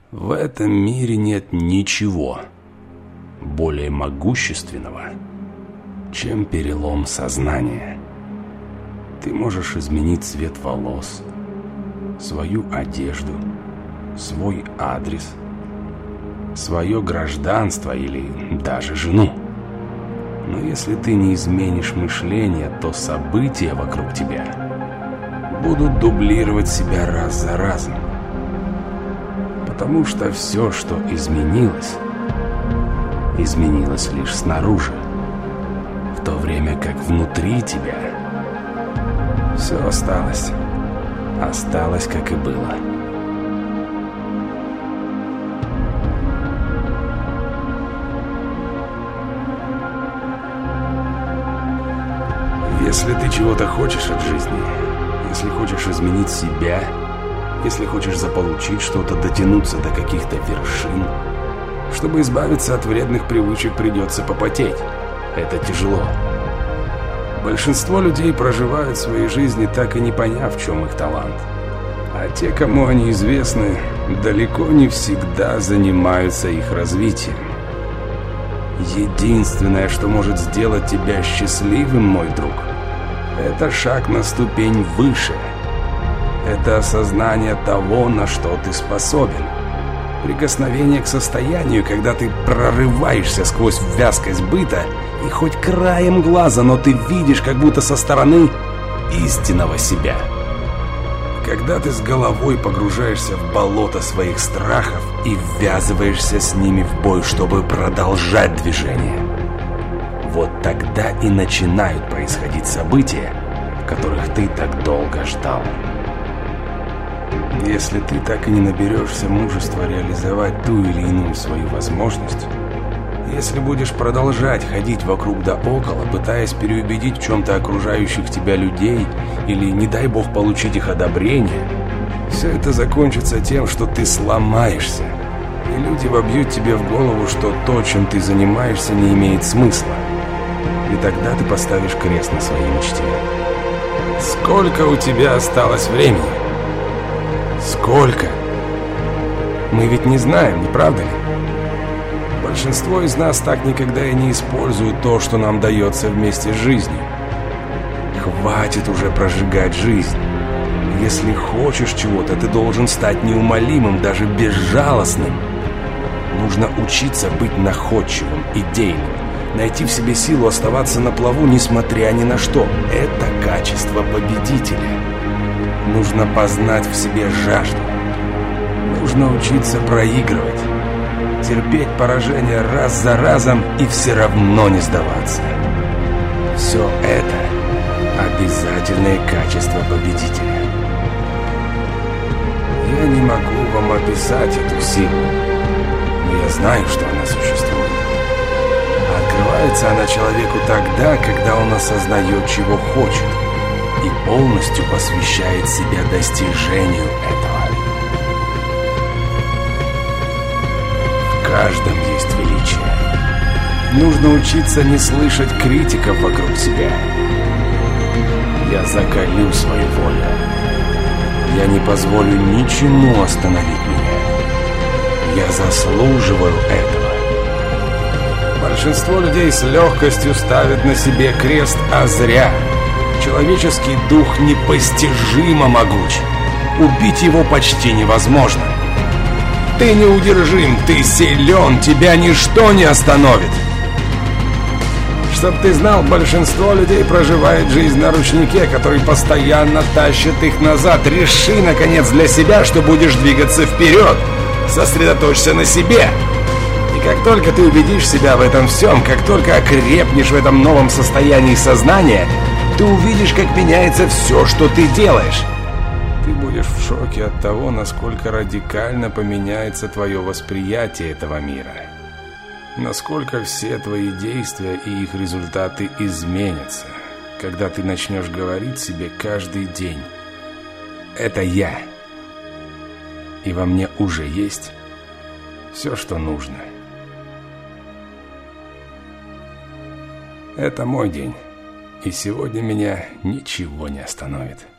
В этом мире нет ничего более могущественного, чем перелом сознания. Ты можешь изменить цвет волос, свою одежду, свой адрес, свое гражданство или даже жену. Но если ты не изменишь мышление, то события вокруг тебя будут дублировать себя раз за разом. Потому что все, что изменилось, изменилось лишь снаружи, в то время как внутри тебя все осталось как и было. Если ты чего-то хочешь от жизни, если хочешь изменить себя, если хочешь заполучить что-то, дотянуться до каких-то вершин, чтобы избавиться от вредных привычек, придется попотеть. Это тяжело. Большинство людей проживают свои жизни, так и не поняв, в чем их талант. А те, кому они известны, далеко не всегда занимаются их развитием. Единственное, что может сделать тебя счастливым, мой друг, это шаг на ступень выше. Это осознание того, на что ты способен. Прикосновение к состоянию, когда ты прорываешься сквозь вязкость быта, и хоть краем глаза, но ты видишь, как будто со стороны, истинного себя. Когда ты с головой погружаешься в болото своих страхов и ввязываешься с ними в бой, чтобы продолжать движение. Вот тогда и начинают происходить события, которых ты так долго ждал. Если ты так и не наберешься мужества реализовать ту или иную свою возможность, если будешь продолжать ходить вокруг да около, пытаясь переубедить в чем-то окружающих тебя людей или, не дай бог, получить их одобрение, все это закончится тем, что ты сломаешься, и люди вобьют тебе в голову, что то, чем ты занимаешься, не имеет смысла. И тогда ты поставишь крест на своей мечте. Сколько у тебя осталось времени? Сколько? Мы ведь не знаем, не правда ли? Большинство из нас так никогда и не используют то, что нам дается вместе с жизнью. Хватит уже прожигать жизнь. Если хочешь чего-то, ты должен стать неумолимым, даже безжалостным. Нужно учиться быть находчивым, идейным, найти в себе силу оставаться на плаву, несмотря ни на что. Это качество победителя. Нужно познать в себе жажду. Нужно учиться проигрывать. Терпеть поражение раз за разом и все равно не сдаваться. Все это обязательные качества победителя. Я не могу вам описать эту силу, но я знаю, что она существует. Открывается она человеку тогда, когда он осознает, чего хочет, и полностью посвящает себя достижению этого. В каждом есть величие. Нужно учиться не слышать критиков вокруг себя. Я закалю свою волю. Я не позволю ничему остановить меня. Я заслуживаю этого. Большинство людей с легкостью ставят на себе крест, а зря. Человеческий дух непостижимо могуч. Убить его почти невозможно. Ты неудержим, ты силен, тебя ничто не остановит. Чтоб ты знал, большинство людей проживает жизнь на ручнике, который постоянно тащит их назад. Реши, наконец, для себя, что будешь двигаться вперед. Сосредоточься на себе. И как только ты убедишь себя в этом всем, как только окрепнешь в этом новом состоянии сознания, ты увидишь, как меняется все, что ты делаешь. Ты будешь в шоке от того, насколько радикально поменяется твое восприятие этого мира. Насколько все твои действия и их результаты изменятся, когда ты начнешь говорить себе каждый день: «Это я, и во мне уже есть все, что нужно». Это мой день, и сегодня меня ничего не остановит.